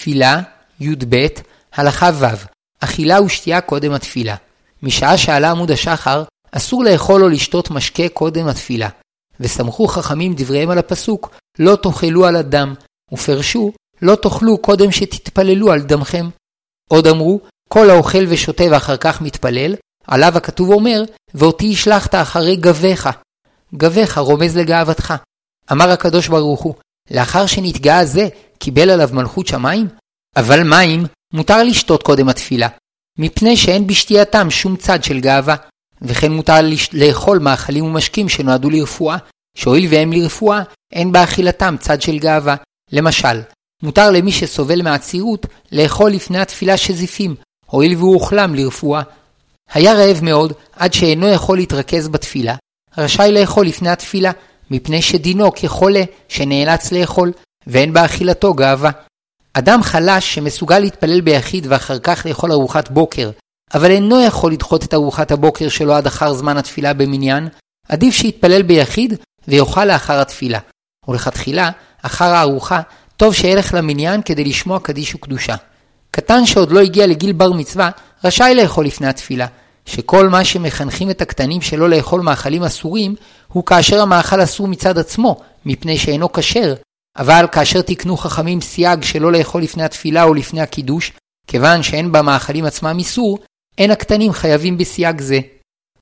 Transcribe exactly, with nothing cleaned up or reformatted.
תפילה, י"ב, הלכה ו', אכילה ושתייה קודם התפילה. משעה שעלה עמוד השחר, אסור לאכול או לשתות משקה קודם התפילה. וסמכו חכמים דבריהם על הפסוק, לא תאכלו על הדם, ופרשו, לא תאכלו קודם שתתפללו על דמכם. עוד אמרו, כל האוכל ושותה ואחר כך מתפלל, עליו הכתוב אומר, ואותי ישלחת אחרי גביך. גביך רומז לגאוותך. אמר הקדוש ברוך הוא, לאחר שנתגאה זה, קיבל עליו מלכות שמיים? אבל מים מותר לשתות קודם התפילה, מפני שאין בשתייתם שום צד של גאווה, וכן מותר לאכול מאכלים ומשקים שנועדו לרפואה, שהואיל והם לרפואה, אין באכילתם צד של גאווה. למשל, מותר למי שסובל מעצירות לאכול לפני התפילה שזיפים, הואיל והוא אוכלם לרפואה. היה רעב מאוד עד שאינו יכול להתרכז בתפילה, רשאי לאכול לפני התפילה, מפני שדינו כחולה שנאלץ לאכול, ואין באכילתו גאווה. אדם חלש שמסוגל להתפלל ביחיד ואחר כך לאכול ארוחת בוקר, אבל אינו יכול לדחות את ארוחת הבוקר שלו עד אחר זמן התפילה במניין, עדיף שיתפלל ביחיד ויאכל לאחר התפילה. ולכתחילה, אחר הארוחה, טוב שילך למניין כדי לשמוע קדיש וקדושה. קטן שעוד לא הגיע לגיל בר מצווה, רשאי לאכול לפני התפילה, שכל מה שמחנכים את הקטנים שלא לאכול מאכלים אסורים, הוא כאשר המאכל אסור מצד עצמו, מפני שאינו כשר, אבל כאשר תקנו חכמים סייג שלא לאכול לפני התפילה או לפני הקידוש, כיוון שאין במאכלים עצמם איסור, אין הקטנים חייבים בסייג זה.